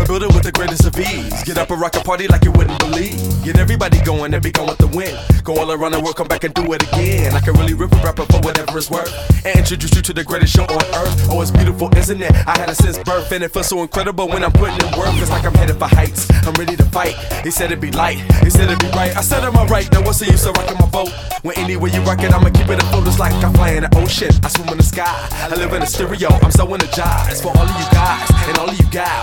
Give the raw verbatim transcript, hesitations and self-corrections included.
a building with the greatest of ease. Get up and rock a party like you wouldn't believe. Get everybody going and be going with the wind. Go all around the world, come back and do it again. I can really rip a rapper for whatever it's worth. And introduce you to the greatest show on earth. Oh, it's beautiful, isn't it? I had it since birth, and it feels so incredible when I'm putting in work. It's like I'm headed for heights. I'm ready to fight. He said it'd be light. He said it'd be right. I said am I right? Now what's the use of rocking my boat? When anywhere you rock it, I'ma keep it afloat. It's like I fly in the ocean. I swim in the sky. I live in a stereo. I'm so energized for all of you guys and all of you guys.